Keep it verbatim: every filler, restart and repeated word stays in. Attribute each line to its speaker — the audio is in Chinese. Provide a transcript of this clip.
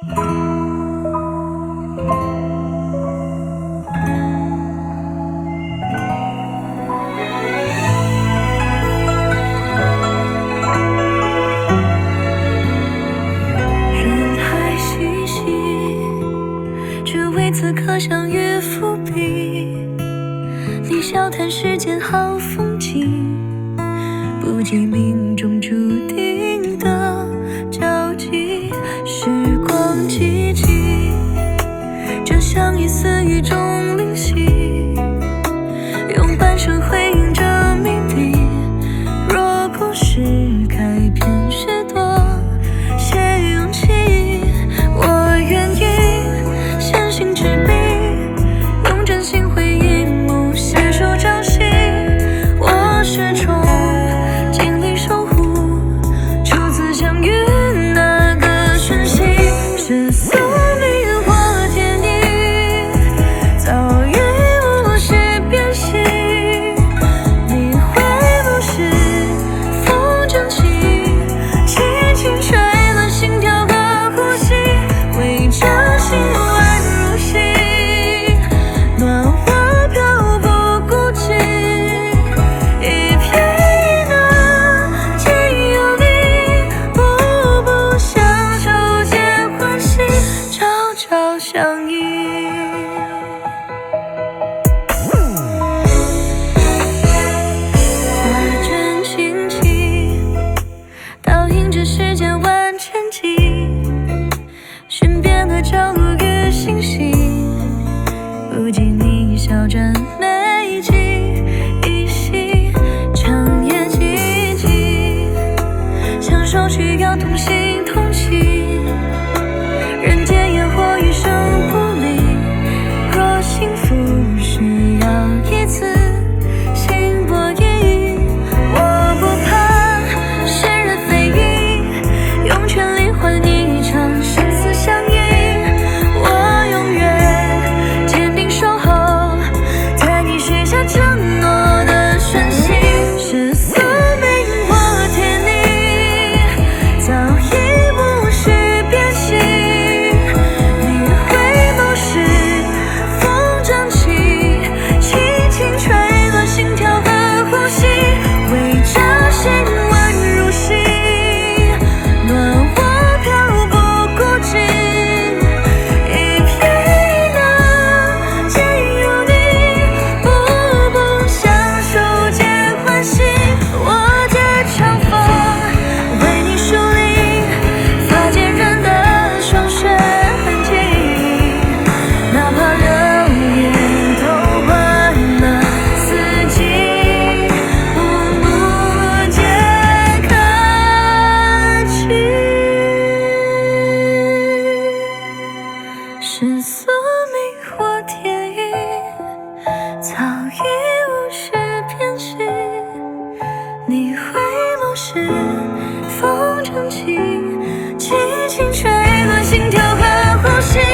Speaker 1: 此刻相遇伏笔，你笑谈世间好风景，不及命中注定的交集。时光寂寂，就像一丝雨中灵犀，用半生回应着谜底。若故事开篇许多些勇气，我愿意先行执笔，用真心回忆某些手掌心。我始终尽力守护初次相遇那个瞬息，是宿命或天意，早已无需辨析。你会不是风筝起，轻轻吹了心跳和呼吸，为这心万如洗，暖我漂泊孤寂。一片一暖，皆有你，步步相守皆欢喜，朝朝相依。画卷轻启，倒映着世间万千景，寻遍了角落与星星，不及你小站美景，依稀长夜寂寂，相守需要同心同气，人间烟火余生不离。若幸福需要一次心搏一役，我不怕世人非议，用全力换一场生死相依。我永远坚定守候，在你许下承诺的瞬息，是宿命或天意，早已无需辨析。你会不是风筝起，轻轻吹乱心跳和呼吸，为这心万如洗，暖我漂泊孤寂。一片一暖，皆有你，步步相守皆欢喜。我借长风为你梳理发间人的霜雪痕迹，哪怕流言都换了四季，无不皆可期。是宿命或天意，早已无需辨析。你会不是风筝起，轻轻吹乱心跳和呼吸。